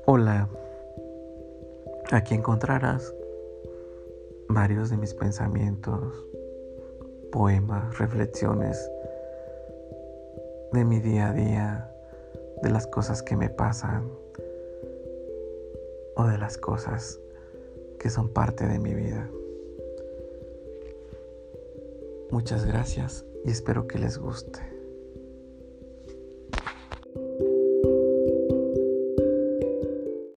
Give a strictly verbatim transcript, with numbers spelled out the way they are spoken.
Hola, aquí encontrarás varios de mis pensamientos, poemas, reflexiones de mi día a día, de las cosas que me pasan o de las cosas que son parte de mi vida. Muchas gracias y espero que les guste.